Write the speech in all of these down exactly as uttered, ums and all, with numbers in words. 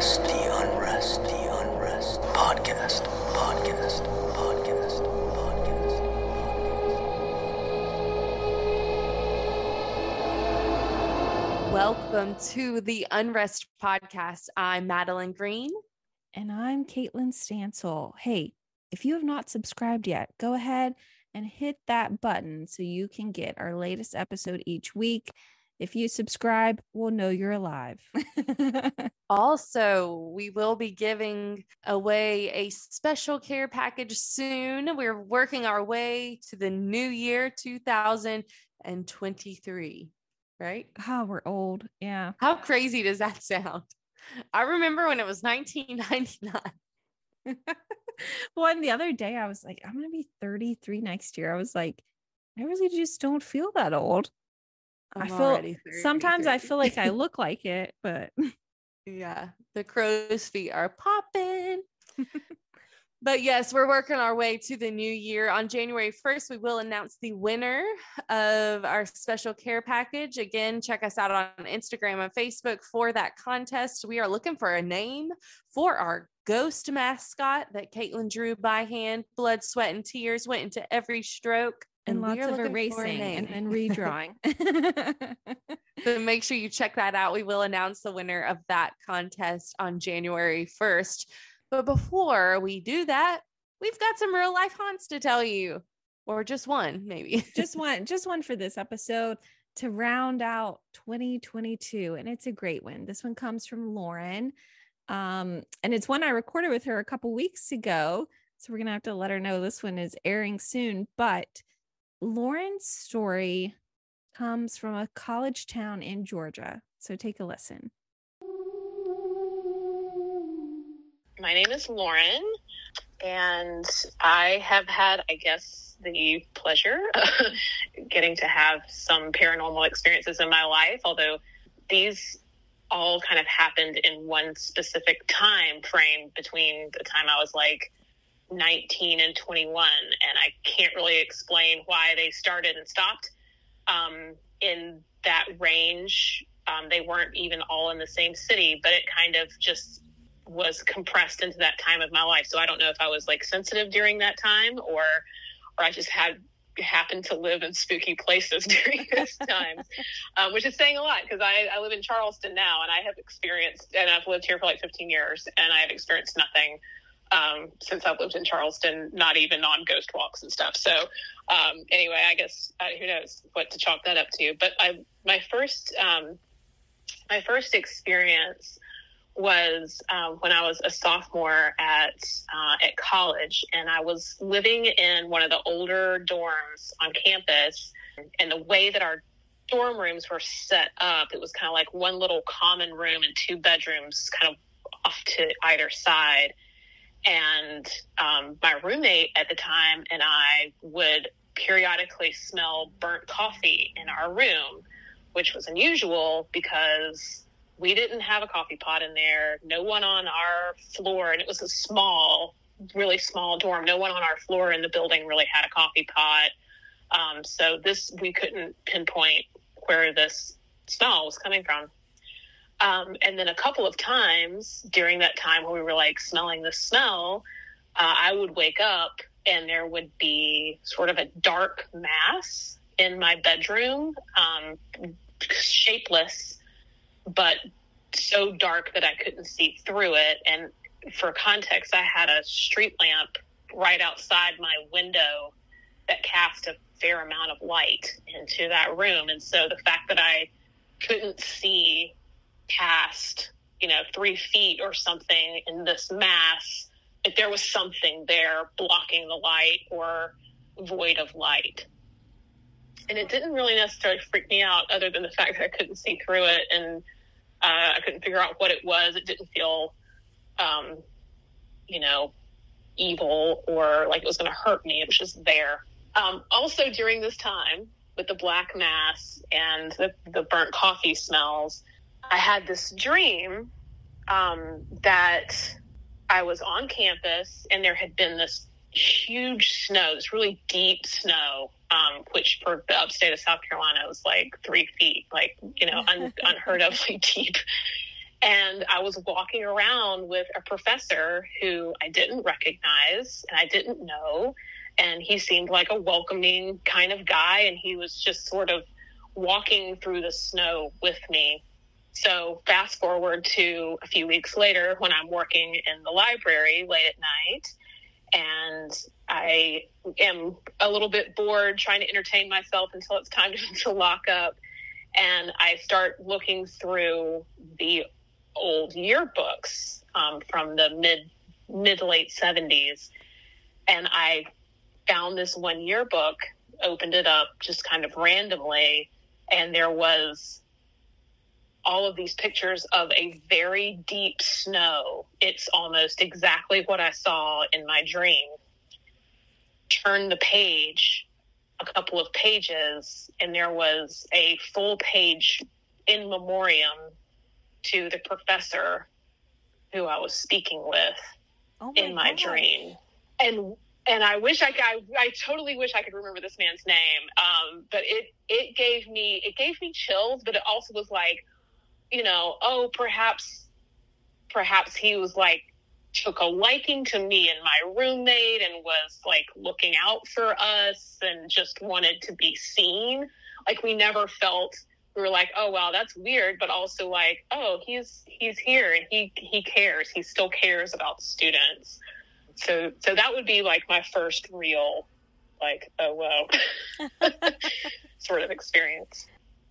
unrest, the unrest, the unrest. Podcast, podcast, podcast, podcast, podcast. Welcome to the Unrest Podcast. I'm Madeline Green. And I'm Caitlin Stansel. Hey, if you have not subscribed yet, go ahead and hit that button so you can get our latest episode each week. If you subscribe, we'll know you're alive. Also, we will be giving away a special care package soon. We're working our way to the new year, two thousand twenty-three, right? Oh, we're old. Yeah. How crazy does that sound? I remember when it was nineteen ninety-nine. Well, and the other day I was like, I'm going to be thirty-three next year. I was like, I really just don't feel that old. I'm I feel sometimes I thirty-three. feel like I look like it, but Yeah, the crow's feet are popping. But yes, we're working our way to the new year. On January first, we will announce the winner of our special care package. Again, check us out on Instagram and Facebook for that contest. We are looking for a name for our ghost mascot that Caitlin drew by hand. Blood, sweat, and tears went into every stroke. and we lots are of looking for a erasing name. and then redrawing. So make sure you check that out. We will announce the winner of that contest on January first. But before we do that, we've got some real life haunts to tell you, or just one, maybe. just one, just one for this episode to round out twenty twenty-two. And it's a great one. This one comes from Lauren. Um, and it's one I recorded with her a couple weeks ago. So we're going to have to let her know this one is airing soon. But Lauren's story comes from a college town in Georgia. So take a listen. My name is Lauren, and I have had, I guess, the pleasure of getting to have some paranormal experiences in my life, although these all kind of happened in one specific time frame between the time I was like nineteen and twenty-one, and I can't really explain why they started and stopped. Um, in that range, um, they weren't even all in the same city, but it kind of just was compressed into that time of my life. So I don't know if I was like sensitive during that time, or or I just had happened to live in spooky places during those times, um, which is saying a lot because I, I live in Charleston now, and I have experienced, and I've lived here for like fifteen years, and I have experienced nothing um, since I've lived in Charleston, not even on ghost walks and stuff. So um, anyway, I guess uh, who knows what to chalk that up to. But I my first um, my first experience was uh, when I was a sophomore at uh, at college, and I was living in one of the older dorms on campus. And the way that our dorm rooms were set up, it was kind of like one little common room and two bedrooms kind of off to either side. And um, my roommate at the time and I would periodically smell burnt coffee in our room, which was unusual because we didn't have a coffee pot in there. No one on our floor, and it was a small, really small dorm. No one on our floor in the building really had a coffee pot. Um, so this, we couldn't pinpoint where this smell was coming from. Um, and then a couple of times during that time when we were like smelling the smell, uh, I would wake up and there would be sort of a dark mass in my bedroom, um, shapeless, but so dark that I couldn't see through it. And for context, I had a street lamp right outside my window that cast a fair amount of light into that room. And so the fact that I couldn't see past, you know, three feet or something in this mass, if there was something there blocking the light or void of light. And it didn't really necessarily freak me out other than the fact that I couldn't see through it, and uh, I couldn't figure out what it was. It didn't feel, um, you know, evil or like it was going to hurt me. It was just there. Um, also during this time with the black mass and the, the burnt coffee smells, I had this dream um, that I was on campus and there had been this huge snow, this really deep snow, um, which for the upstate of South Carolina was like three feet, like, you know, un- unheard ofly deep. And I was walking around with a professor who I didn't recognize and I didn't know. And he seemed like a welcoming kind of guy. And he was just sort of walking through the snow with me. So fast forward to a few weeks later when I'm working in the library late at night. And I am a little bit bored trying to entertain myself until it's time to, to lock up. And I start looking through the old yearbooks um, from the mid mid to late seventies, and I found this one yearbook, opened it up just kind of randomly, and there was all of these pictures of a very deep snow. It's almost exactly what I saw in my dream. Turn the page, a couple of pages, and there was a full page in memoriam to the professor who I was speaking with oh my in my gosh. dream. And and I wish I could, I, I totally wish I could remember this man's name. Um, but it, it gave me, it gave me chills, but it also was like, you know, oh, perhaps, perhaps he was like, took a liking to me and my roommate and was like looking out for us and just wanted to be seen. Like we never felt, we were like, oh, wow, that's weird. But also like, oh, he's, he's here and he, he cares. He still cares about students. So, so that would be like my first real, like, oh, wow, sort of experience.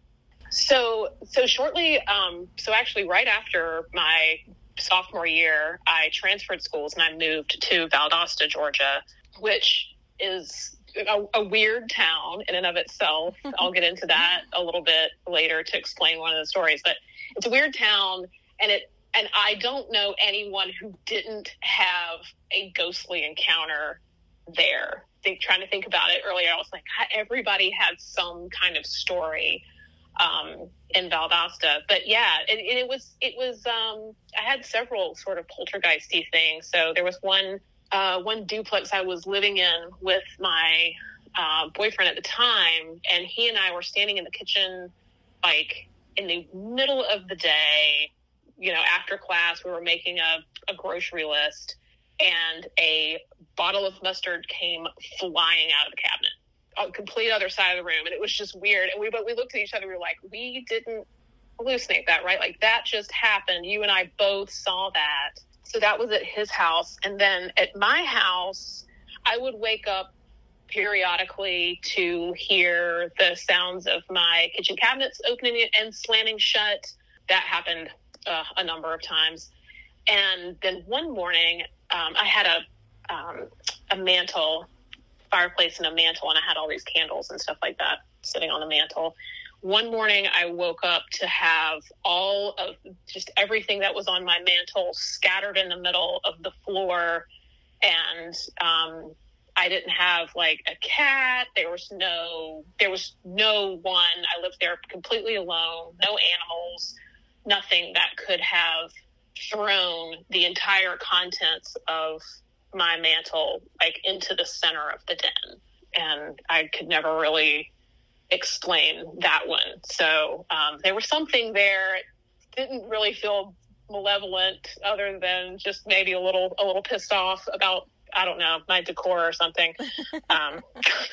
So, so shortly, um, so actually right after my sophomore year, I transferred schools and I moved to Valdosta, Georgia, which is a, a weird town in and of itself. I'll get into that a little bit later to explain one of the stories, but it's a weird town, and it, and I don't know anyone who didn't have a ghostly encounter there. Think, trying to think about it earlier, I was like, everybody had some kind of story um, in Valdosta. But yeah, it, it was, it was, um, I had several sort of poltergeisty things. So there was one, uh, one duplex I was living in with my uh, boyfriend at the time, and he and I were standing in the kitchen, like in the middle of the day, you know, after class, we were making a, a grocery list, and a bottle of mustard came flying out of the cabinet, a complete other side of the room. And it was just weird. And we, but we looked at each other, we were like, we didn't hallucinate that, right? Like that just happened. You and I both saw that. So that was at his house. And then at my house, I would wake up periodically to hear the sounds of my kitchen cabinets opening and slamming shut. That happened uh, a number of times. And then one morning, um, I had a, um, a mantle, fireplace and a mantle, and I had all these candles and stuff like that sitting on the mantle. One morning I woke up to have all of just everything that was on my mantle scattered in the middle of the floor. And, um, I didn't have like a cat. There was no, there was no one. I lived there completely alone, no animals, nothing that could have thrown the entire contents of my mantle like into the center of the den. And I could never really explain that one. So um, there was something there. It didn't really feel malevolent, other than just maybe a little a little pissed off about, I don't know, my decor or something. Um,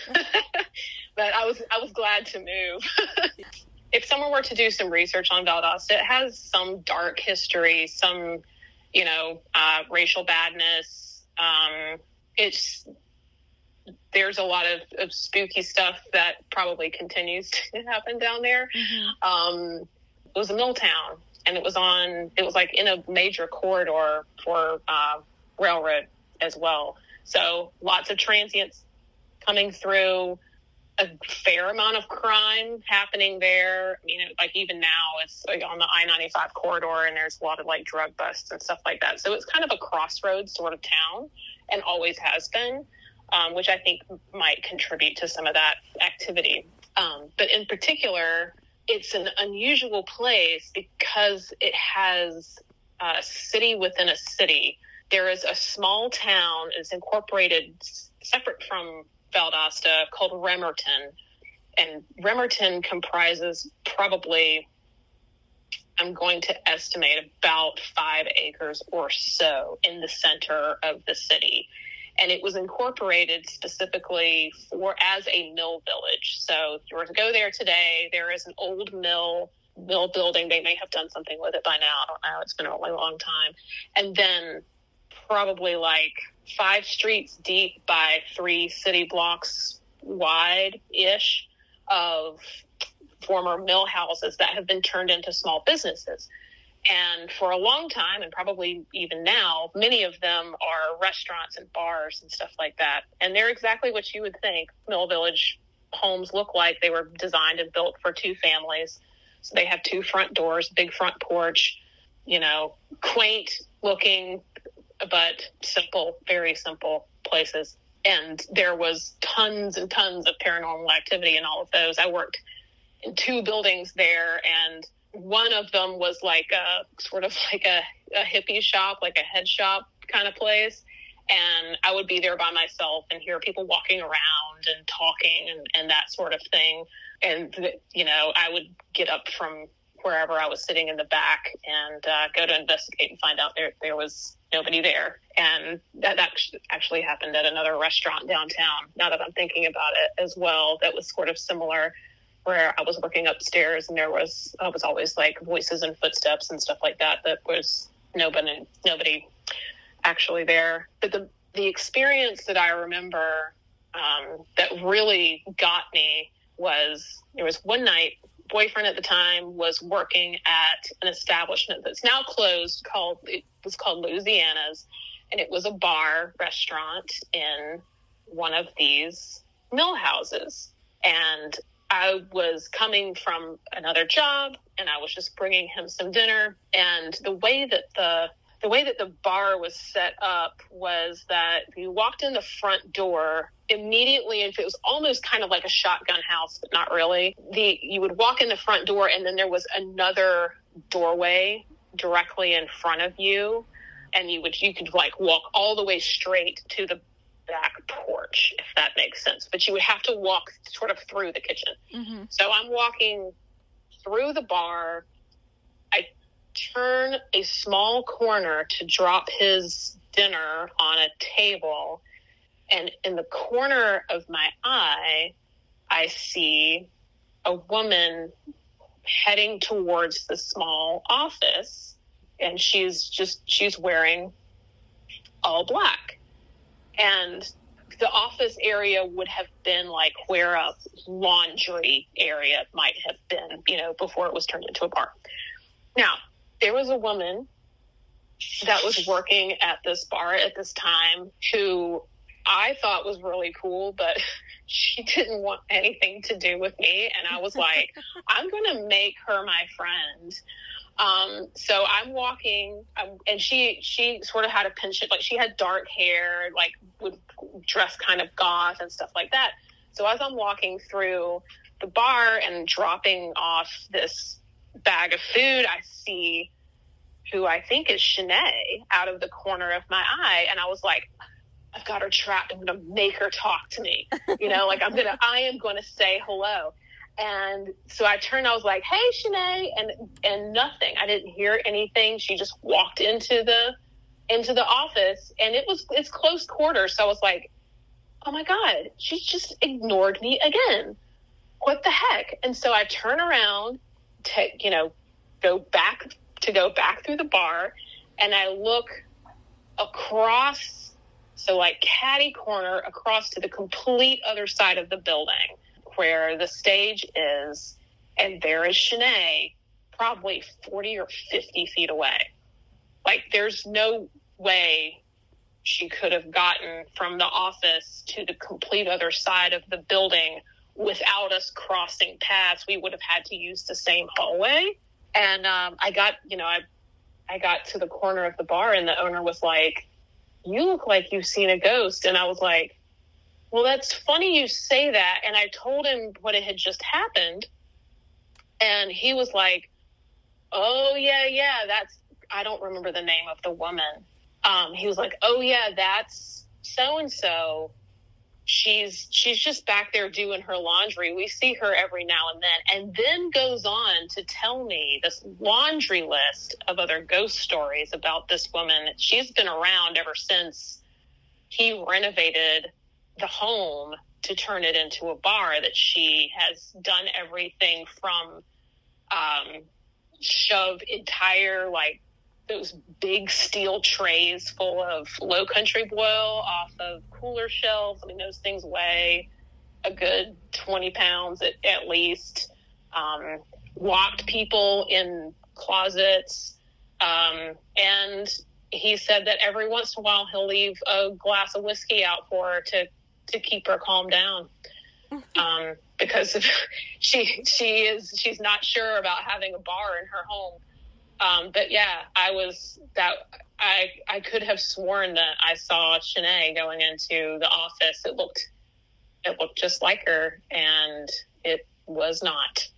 but I was I was glad to move. If someone were to do some research on Valdosta, it has some dark history, some, you know, uh, racial badness. Um, it's there's a lot of, of spooky stuff that probably continues to happen down there. Mm-hmm. Um, it was a mill town, and it was on. It was like in a major corridor for uh, railroad as well. So lots of transients coming through. A fair amount of crime happening there. I mean, it, like even now it's like on the I ninety-five corridor, and there's a lot of like drug busts and stuff like that. So it's kind of a crossroads sort of town, and always has been, um, which I think might contribute to some of that activity. Um, but in particular, it's an unusual place because it has a city within a city. There is a small town, it's incorporated separate from Valdosta, called Remerton. And Remerton comprises probably I'm going to estimate about five acres or so in the center of the city. And it was incorporated specifically for as a mill village. So if you were to go there today, there is an old mill mill building. They may have done something with it by now. I don't know. It's been a really long time. And then probably like five streets deep by three city blocks wide-ish of former mill houses that have been turned into small businesses. And for a long time, and probably even now, many of them are restaurants and bars and stuff like that. And they're exactly what you would think Mill Village homes look like. They were designed and built for two families. So they have two front doors, big front porch, you know, quaint looking, but simple, very simple places. And there was tons and tons of paranormal activity in all of those. I worked in two buildings there, and one of them was like a sort of like a, a hippie shop, like a head shop kind of place. And I would be there by myself and hear people walking around and talking and, and that sort of thing. And, you know, I would get up from wherever I was sitting in the back and uh, go to investigate and find out there, there was nobody there. And that actually happened at another restaurant downtown, now that I'm thinking about it as well, that was sort of similar, where I was working upstairs and there was, I was always like voices and footsteps and stuff like that. That was nobody, nobody actually there. But the, the experience that I remember um, that really got me was there was one night, boyfriend at the time was working at an establishment that's now closed called, it was called Louisiana's. And it was a bar restaurant in one of these mill houses. And I was coming from another job and I was just bringing him some dinner. And the way that the the way that the bar was set up was that you walked in the front door immediately, and it was almost kind of like a shotgun house, but not really. The you would walk in the front door and then there was another doorway directly in front of you. And you would you could like walk all the way straight to the back porch, if that makes sense. But you would have to walk sort of through the kitchen. Mm-hmm. So I'm walking through the bar. I turn a small corner to drop his dinner on a table. And in the corner of my eye, I see a woman heading towards the small office. And she's just, she's wearing all black. And the office area would have been like where a laundry area might have been, you know, before it was turned into a bar. Now, there was a woman that was working at this bar at this time who I thought was really cool, but she didn't want anything to do with me. And I was like, I'm going to make her my friend. Um, so I'm walking, um, and she, she sort of had a penchant, like she had dark hair, like would dress kind of goth and stuff like that. So as I'm walking through the bar and dropping off this bag of food, I see who I think is Shanae out of the corner of my eye. And I was like, I've got her trapped. I'm going to make her talk to me. You know, like I'm going to, I am going to say hello. And so I turned, I was like, hey, Shanae, and, and nothing. I didn't hear anything. She just walked into the, into the office, and it was, it's close quarters. So I was like, oh my God, she just ignored me again. What the heck? And so I turn around to, you know, go back to go back through the bar, and I look across, so like catty corner across to the complete other side of the building, where the stage is, and there is Shanae probably forty or fifty feet away. Like there's no way she could have gotten from the office to the complete other side of the building without us crossing paths. We would have had to use the same hallway. And um, I got, you know, I, I got to the corner of the bar, and the owner was like, you look like you've seen a ghost. And I was like, well, that's funny you say that. And I told him what it had just happened. And he was like, oh, yeah, yeah, that's, I don't remember the name of the woman. Um, he was like, oh, yeah, that's so-and-so. she's she's just back there doing her laundry. We see her every now and then, and then goes on to tell me this laundry list of other ghost stories about this woman. She's been around ever since he renovated the home to turn it into a bar, that she has done everything from um, shove entire, like, those big steel trays full of Low Country Boil off of cooler shelves. I mean, those things weigh a good twenty pounds at, at least. Um, locked people in closets. Um, and he said that every once in a while he'll leave a glass of whiskey out for her to, to keep her calm down. Um, because of, she, she is, she's not sure about having a bar in her home. Um, but yeah, I was that I, I could have sworn that I saw Shanae going into the office. It looked, it looked just like her, and it was not.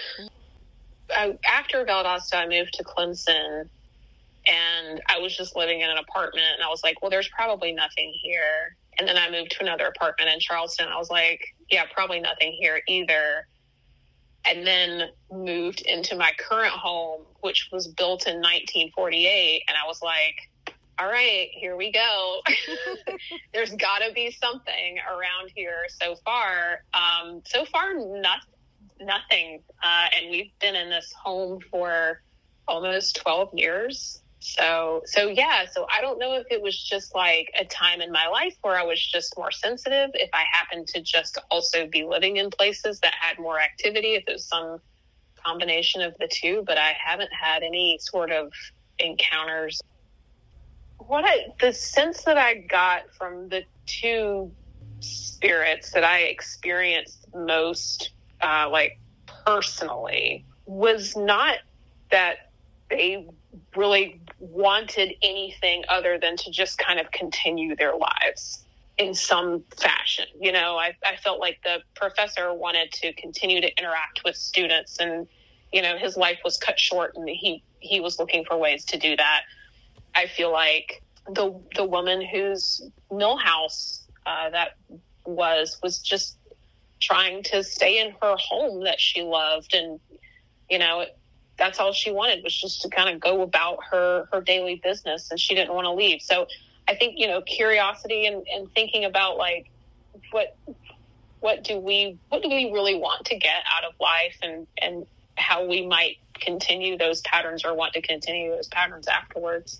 I, after Valdosta, I moved to Clemson, and I was just living in an apartment, and I was like, well, there's probably nothing here. And then I moved to another apartment in Charleston. I was like, yeah, probably nothing here either. And then moved into my current home, which was built in nineteen forty-eight. And I was like, all right, here we go. There's got to be something around here so far. Um, so far, not, nothing. Uh, and we've been in this home for almost twelve years. So, so yeah, so I don't know if it was just like a time in my life where I was just more sensitive, if I happened to just also be living in places that had more activity, if it was some combination of the two, but I haven't had any sort of encounters. What I, the sense that I got from the two spirits that I experienced most, uh, like personally, was not that they really wanted anything other than to just kind of continue their lives in some fashion. You know, I, I felt like the professor wanted to continue to interact with students, and, you know, his life was cut short, and he, he was looking for ways to do that. I feel like the, the woman whose Millhouse uh, that was, was just trying to stay in her home that she loved. And, you know, it, that's all she wanted, was just to kind of go about her, her daily business, and she didn't want to leave. So I think, you know, curiosity and, and thinking about, like, what, what do we, what do we really want to get out of life, and, and how we might continue those patterns, or want to continue those patterns afterwards.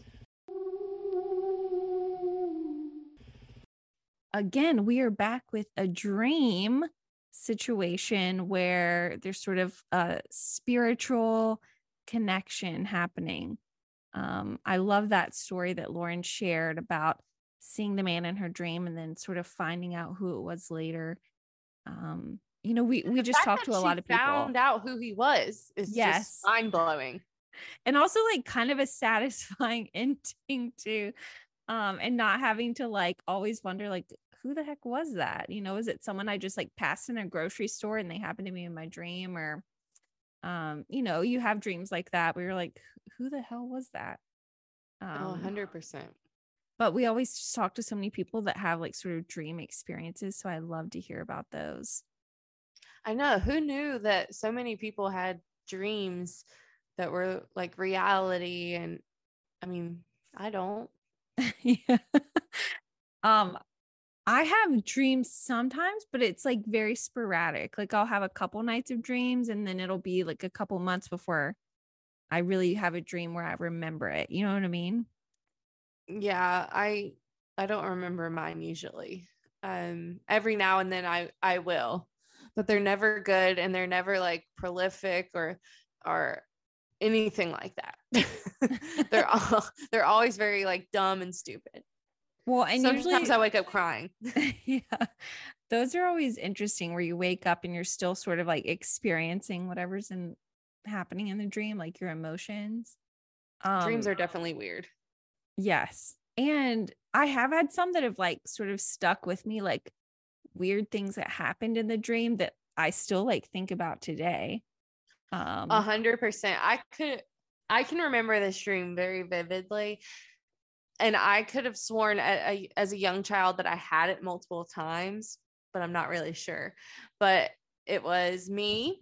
Again, we are back with a dream situation where there's sort of a spiritual connection happening. Um, I love that story that Lauren shared about seeing the man in her dream and then sort of finding out who it was later. Um, you know, we, we just talked to a lot of people. Found out who he was is yes. just mind blowing. And also, like, kind of a satisfying ending too. Um, and not having to, like, always wonder, like, who the heck was that? You know, is it someone I just, like, passed in a grocery store and they happened to be in my dream? Or, um, you know, you have dreams like that where you're like, who the hell was that? Um, oh, one hundred percent. But we always just talk to so many people that have, like, sort of dream experiences. So I love to hear about those. I know. Who knew that so many people had dreams that were like reality? And I mean, I don't. Yeah. um, I have dreams sometimes, but it's like very sporadic. Like, I'll have a couple nights of dreams, and then it'll be like a couple months before I really have a dream where I remember it. You know what I mean? Yeah, I I don't remember mine usually. Um, every now and then I I will, but they're never good, and they're never like prolific or or anything like that. they're all they're always very like dumb and stupid. Well, and sometimes usually I wake up crying. Yeah, those are always interesting, where you wake up and you're still sort of like experiencing whatever's in happening in the dream, like your emotions. Um, Dreams are definitely weird. Yes. And I have had some that have like sort of stuck with me, like weird things that happened in the dream that I still like think about today. Um, A hundred percent. I could, I can remember this dream very vividly. And I could have sworn a, a, as a young child that I had it multiple times, but I'm not really sure. But it was me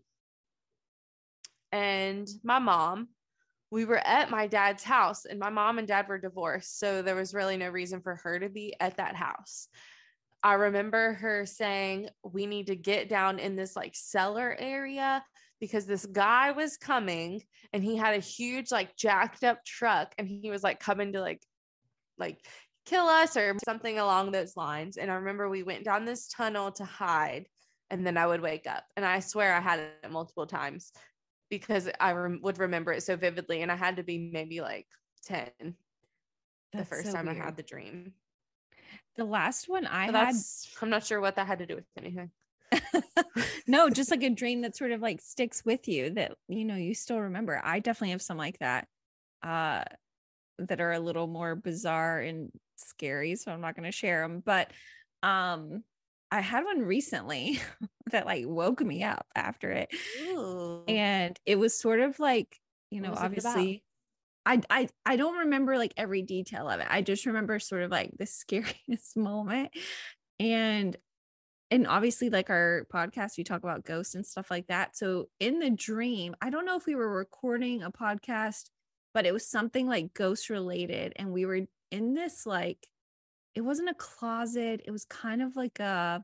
and my mom. We were at my dad's house, and my mom and dad were divorced. So there was really no reason for her to be at that house. I remember her saying, we need to get down in this like cellar area because this guy was coming, and he had a huge like jacked up truck, and he was like coming to like, like kill us or something along those lines. And I remember we went down this tunnel to hide, and then I would wake up. And I swear I had it multiple times because I rem- would remember it so vividly. And I had to be maybe like ten That's the first so time weird. I had the dream. The last one I But had, that's, I'm not sure what that had to do with anything. no, just like a dream that sort of like sticks with you that, you know, you still remember. I definitely have some like that, uh, that are a little more bizarre and scary. So I'm not going to share them, but, um, I had one recently that like woke me up after it. Ooh. And it was sort of like, you know, What was it obviously I, I, I don't remember like every detail of it. I just remember sort of like the scariest moment. And, and obviously like our podcast, we talk about ghosts and stuff like that. So in the dream, I don't know if we were recording a podcast, but it was something like ghost related. And we were in this, like, it wasn't a closet. It was kind of like a,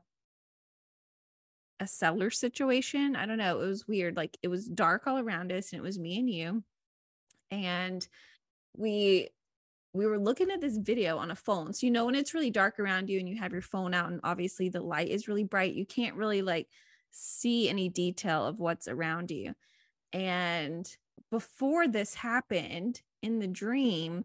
a cellar situation. I don't know. It was weird. Like it was dark all around us, and it was me and you. And we we were looking at this video on a phone. So, you know, when it's really dark around you and you have your phone out and obviously the light is really bright, you can't really like see any detail of what's around you. And before this happened in the dream,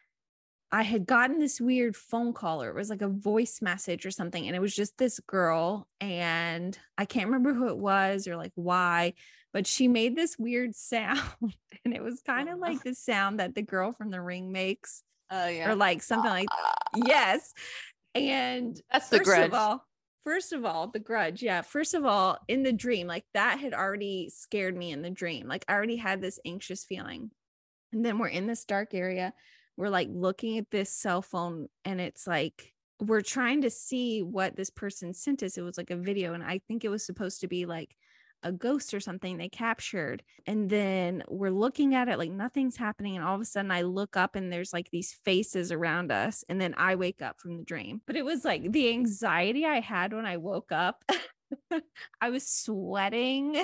I had gotten this weird phone call, or it was like a voice message or something. And it was just this girl, and I can't remember who it was or like why, but she made this weird sound. And it was kind of Oh. like the sound that the girl from The Ring makes, Oh yeah. or like something like, yes. And That's The first Grudge. of all, first of all, The Grudge. Yeah. First of all, in the dream, like that had already scared me in the dream. Like I already had this anxious feeling. And then we're in this dark area. We're like looking at this cell phone, and it's like, we're trying to see what this person sent us. It was like a video, and I think it was supposed to be like a ghost or something they captured. And then we're looking at it like nothing's happening. And all of a sudden I look up, and there's like these faces around us. And then I wake up from the dream. But it was like the anxiety I had when I woke up. I was sweating.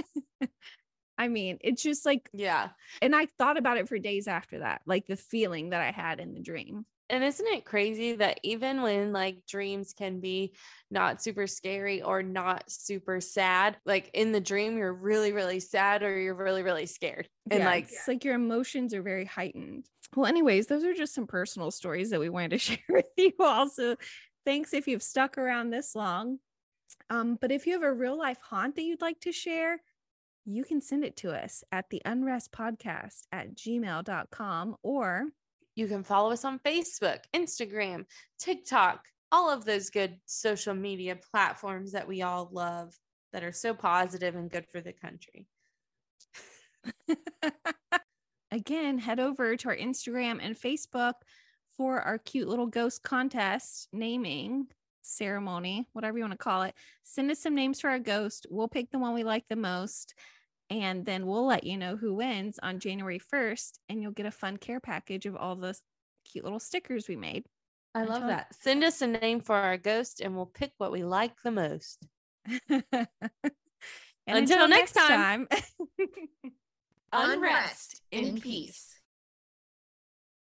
I mean, it's just like, Yeah. and I thought about it for days after that, like the feeling that I had in the dream. And isn't it crazy that even when like dreams can be not super scary or not super sad, like in the dream, you're really, really sad or you're really, really scared. And Yeah, like, it's like your emotions are very heightened. Well, anyways, those are just some personal stories that we wanted to share with you all. So thanks if you've stuck around this long. Um, but if you have a real life haunt that you'd like to share, you can send it to us at the unrest podcast at gmail dot com, or you can follow us on Facebook, Instagram, TikTok, all of those good social media platforms that we all love that are so positive and good for the country. again, head over to our Instagram and Facebook for our cute little ghost contest naming ceremony, whatever you want to call it. Send us some names for our ghost. We'll pick the one we like the most, and then we'll let you know who wins on January first, and you'll get a fun care package of all the cute little stickers we made. I love Until- that. Send us a name for our ghost and we'll pick what we like the most. And Until next time. Unrest in peace.